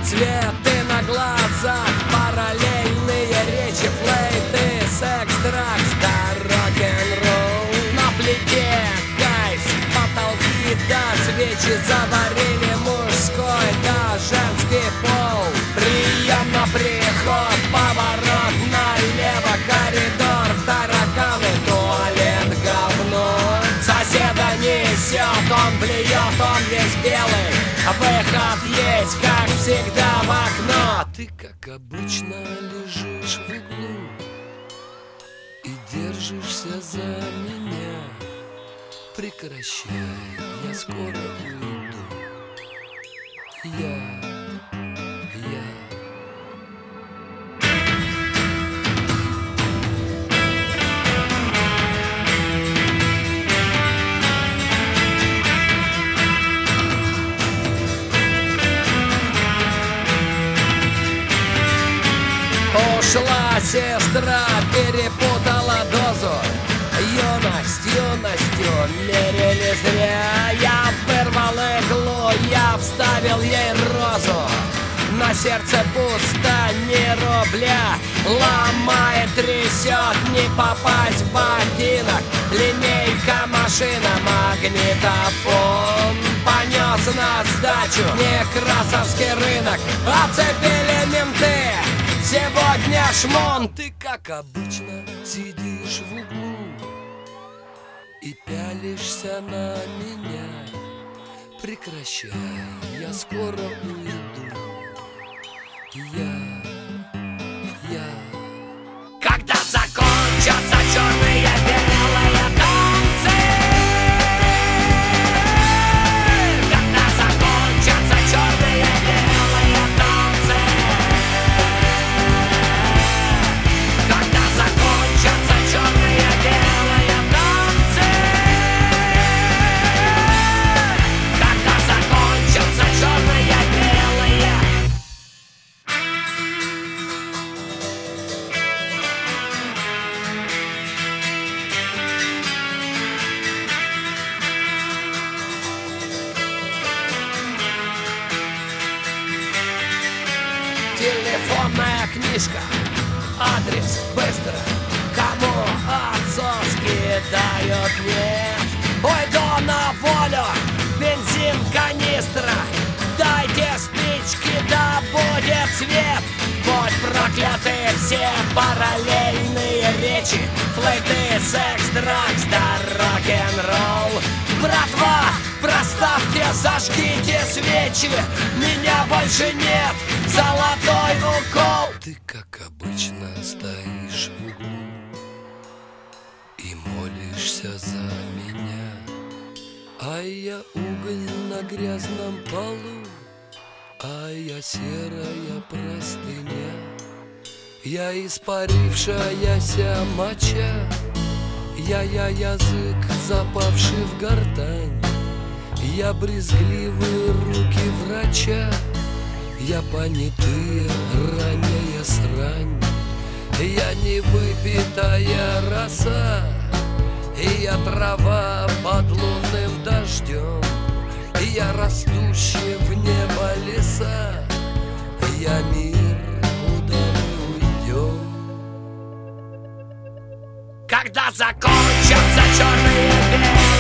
цветы на глазах, параллельные речи, флейты, секс, дракс, да рок-н-ролл. На плите кайф, потолки да свечи заварили мужской да женский пол. Прием на приход, поворот налево, коридор, тараканы, туалет, говно. Соседа несет, он блюет, он весь белый, выход есть, как всегда, в окно. Ты, как обычно, лежишь в углу и держишься за меня. Прекращай, я скоро уйду. Я Ушла сестра, перепутала дозу. Юностью мерили зря. Я вырвал иглу, я вставил ей розу. На сердце пусто, ни рубля. Ломает, трясет, не попасть в ботинок. Линейка, машина, магнитофон. Понес на сдачу Некрасовский рынок. Оцепили менты, сегодня шмон. Ты, как обычно, сидишь в углу и пялишься на меня. Прекращай, я скоро уйду. Когда закончатся черные белые танцы, когда закончатся черные белые танцы, когда закончатся черные белые танцы, когда закончатся черные белые. Телефонная книжка, адрес быстро. Кому отцовские дают, нет. Уйду на волю, бензин, канистра. Дайте спички, да будет свет. Будь прокляты все параллельные речи, флейты, секс, дракс, да рок-н-ролл. Братва, проставьте, зажгите свечи, меня больше нет, золотой укол. Ты, как обычно, стоишь в углу и молишься за меня, а я уголь на грязном полу, а я серая простыня. Я испарившаяся моча, я язык, запавший в гортань. Я брезгливые руки врача, я понятые ранняя срань. Я невыпитая роса, я трава под лунным дождем. Я растущие в небо леса, я мир, куда мы уйдем. Когда закончатся черные белые